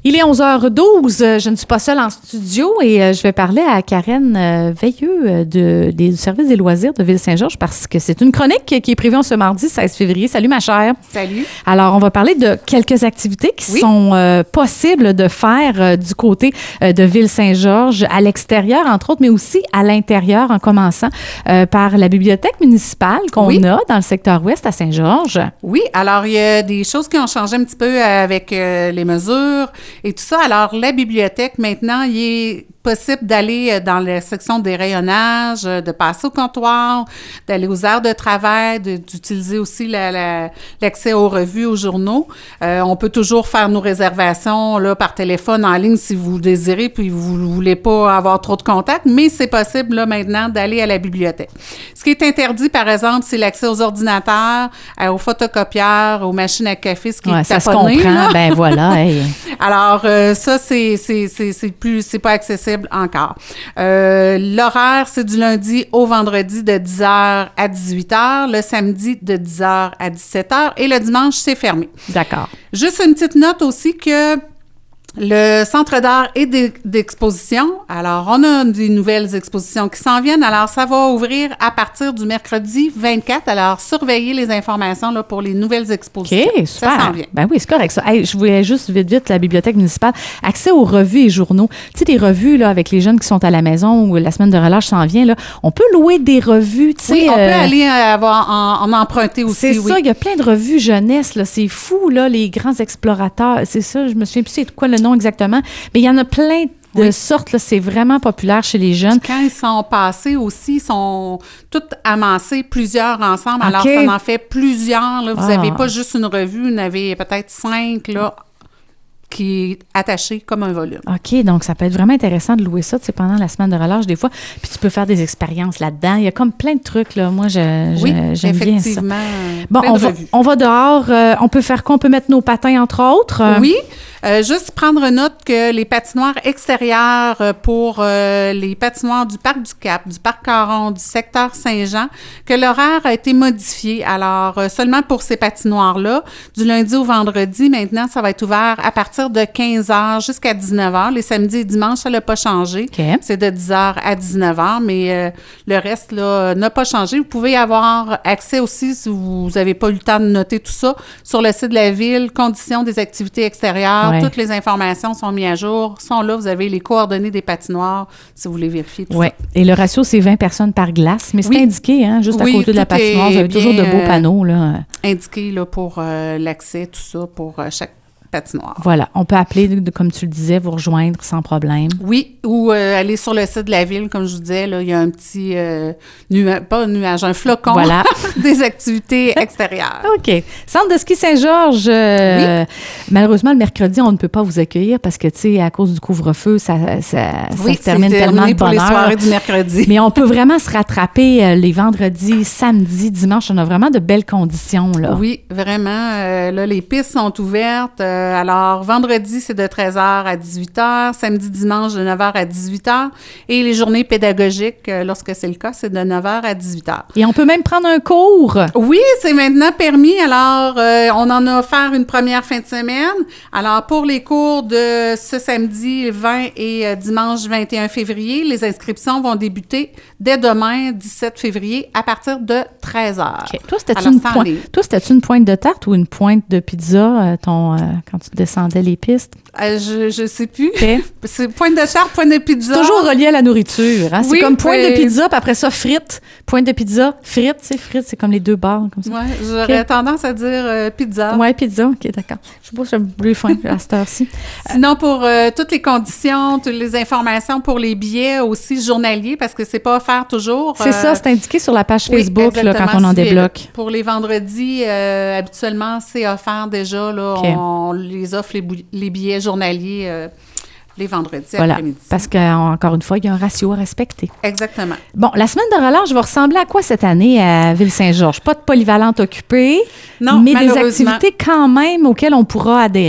Il est 11h12. Je ne suis pas seule en studio et je vais parler à Karen Veilleux du service des loisirs de Ville-Saint-Georges parce que c'est une chronique qui est prévue ce mardi 16 février. Salut, ma chère. Salut. Alors, on va parler de quelques activités qui sont possibles de faire du côté de Ville-Saint-Georges, à l'extérieur, entre autres, mais aussi à l'intérieur, en commençant par la bibliothèque municipale qu'on a dans le secteur ouest à Saint-Georges. Oui, alors il y a des choses qui ont changé un petit peu avec les mesures et tout ça. Alors, la bibliothèque, maintenant, il est possible d'aller dans la section des rayonnages, de passer au comptoir, d'aller aux heures de travail, d'utiliser aussi l'accès aux revues, aux journaux. On peut toujours faire nos réservations là, par téléphone en ligne si vous désirez, puis vous ne voulez pas avoir trop de contacts, mais c'est possible là, maintenant d'aller à la bibliothèque. Ce qui est interdit, par exemple, c'est l'accès aux ordinateurs, aux photocopieurs, aux machines à café, ce qui est ça taponné, se comprend, là. ben voilà. Hey. Alors, ça, c'est pas accessible encore. L'horaire, c'est du lundi au vendredi de 10h à 18h, le samedi de 10h à 17h et le dimanche, c'est fermé. D'accord. Juste une petite note aussi que le Centre d'art et d'exposition, alors on a des nouvelles expositions qui s'en viennent, alors ça va ouvrir à partir du mercredi 24, alors surveillez les informations là, pour les nouvelles expositions. OK, super. Ça s'en vient. Ben oui, c'est correct ça. Hey, je voulais juste vite la bibliothèque municipale, accès aux revues et journaux. Tu sais, des revues là, avec les jeunes qui sont à la maison ou la semaine de relâche s'en vient, là, on peut louer des revues, tu sais. Oui, on peut aller en emprunter aussi. C'est ça, il y a plein de revues jeunesse, là, c'est fou, là, les grands explorateurs, c'est ça, je me souviens plus c'est quoi le nom exactement, mais il y en a plein de sortes, là, c'est vraiment populaire chez les jeunes. Quand ils sont passés aussi, ils sont tous amassés, plusieurs ensemble, alors ça en fait plusieurs, là. Vous n'avez pas juste une revue, vous en avez peut-être 5, là, qui est attaché comme un volume. OK, donc ça peut être vraiment intéressant de louer ça, tu sais, pendant la semaine de relâche, des fois, puis tu peux faire des expériences là-dedans. Il y a comme plein de trucs, là. Moi, j'aime bien ça. Bon, on va dehors. On peut faire quoi? On peut mettre nos patins, entre autres. Oui. Juste prendre note que les patinoires extérieures pour les patinoires du Parc du Cap, du Parc Caron, du secteur Saint-Jean, que l'horaire a été modifié. Alors, seulement pour ces patinoires-là, du lundi au vendredi, maintenant, ça va être ouvert à partir de 15h jusqu'à 19h. Les samedis et dimanches, ça n'a pas changé. Okay. C'est de 10h à 19h, mais le reste, là, n'a pas changé. Vous pouvez avoir accès aussi, si vous n'avez pas eu le temps de noter tout ça, sur le site de la Ville, conditions des activités extérieures. Ouais. Toutes les informations sont mises à jour, sont là. Vous avez les coordonnées des patinoires, si vous voulez vérifier tout ça. Et le ratio, c'est 20 personnes par glace, mais c'est indiqué, hein, juste à côté de la patinoire. Vous avez toujours de beaux panneaux, là. Indiqué, là, pour l'accès, tout ça, pour chaque patinoire. Voilà. On peut appeler, comme tu le disais, vous rejoindre sans problème. Oui, ou aller sur le site de la Ville, comme je vous disais, là, il y a un petit un flocon des activités extérieures. OK. Centre de ski Saint-Georges, malheureusement, le mercredi, on ne peut pas vous accueillir parce que, tu sais, à cause du couvre-feu, ça se termine tellement de bonne heure. Les soirées du mercredi. Mais on peut vraiment se rattraper les vendredis, samedis, dimanches. On a vraiment de belles conditions, là. Oui, vraiment. Là, les pistes sont ouvertes. Alors, vendredi, c'est de 13h à 18h. Samedi, dimanche, de 9h à 18h. Et les journées pédagogiques, lorsque c'est le cas, c'est de 9h à 18h. Et on peut même prendre un cours. Oui, c'est maintenant permis. Alors, on en a offert une première fin de semaine. Alors, pour les cours de ce samedi 20 et dimanche 21 février, les inscriptions vont débuter dès demain, 17 février, à partir de 13h. Okay. Toi, c'était-tu une pointe de tarte ou une pointe de pizza, quand tu descendais les pistes? Je sais plus. Okay. C'est pointe de tarte, pointe de pizza. C'est toujours relié à la nourriture. Hein? Oui, c'est comme pointe de pizza, puis après ça, frites. Pointe de pizza, frites, c'est comme les deux barres. Comme ça. Oui, j'aurais tendance à dire pizza. Oui, pizza, OK, d'accord. Je sais pas si j'ai plus faim à cette heure-ci. Sinon, pour toutes les conditions, toutes les informations pour les billets aussi journaliers, parce que c'est pas offert toujours. C'est ça, c'est indiqué sur la page Facebook là, quand on en débloque. Pour les vendredis, habituellement, c'est offert déjà. Là, okay. On les offre les billets journaliers les vendredis après-midi. Parce qu'encore une fois, il y a un ratio à respecter. Exactement. Bon, la semaine de relâche va ressembler à quoi cette année à Ville-Saint-Georges? Pas de polyvalente occupée, mais des activités quand même auxquelles on pourra adhérer.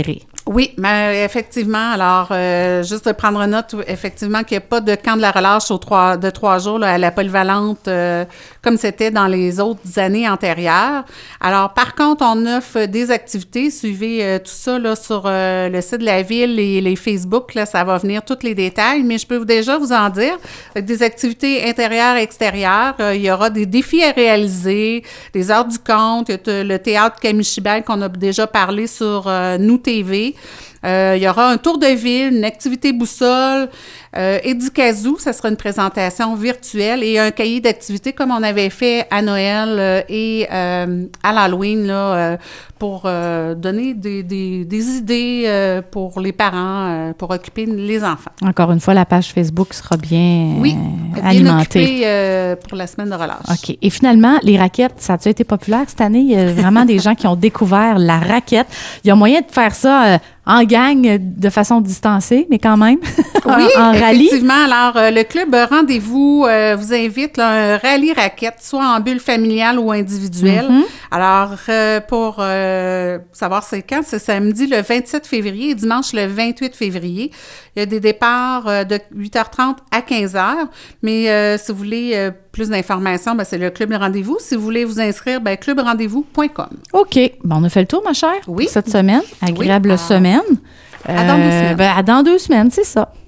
Oui, mais effectivement, alors, juste de prendre note, effectivement, qu'il n'y a pas de camp de la relâche de 3 jours là, à la polyvalente comme c'était dans les autres années antérieures. Alors, par contre, on offre des activités. Suivez tout ça là, sur le site de la Ville et les Facebook. Là, ça va venir tous les détails, mais je peux déjà vous en dire. Des activités intérieures et extérieures. Il y aura des défis à réaliser, des heures du conte. Il y a le théâtre Camille Chibert qu'on a déjà parlé sur Nous TV. Il y aura un tour de ville, une activité boussole, Éducazou, ça sera une présentation virtuelle et un cahier d'activités comme on avait fait à Noël et à l'Halloween là, pour donner des idées pour les parents, pour occuper les enfants. Encore une fois, la page Facebook sera bien alimentée. Bien occupée pour la semaine de relâche. OK. Et finalement, les raquettes, ça a-tu été populaire cette année? Il y a vraiment des gens qui ont découvert la raquette. Il y a moyen de faire ça en gang, de façon distancée, mais quand même, oui, en rallye. Effectivement. Alors, le club Rendez-vous vous invite là, un rallye raquette, soit en bulle familiale ou individuelle. Mm-hmm. Alors, pour savoir c'est quand, c'est samedi le 27 février et dimanche le 28 février. Il y a des départs de 8h30 à 15h, mais si vous voulez plus d'informations, ben, c'est le Club Rendez-vous. Si vous voulez vous inscrire, ben, clubrendez-vous.com. OK. Bon, on a fait le tour, ma chère, oui. pour cette semaine. Agréable semaine. À dans 2 semaines. À dans 2 semaines, c'est ça.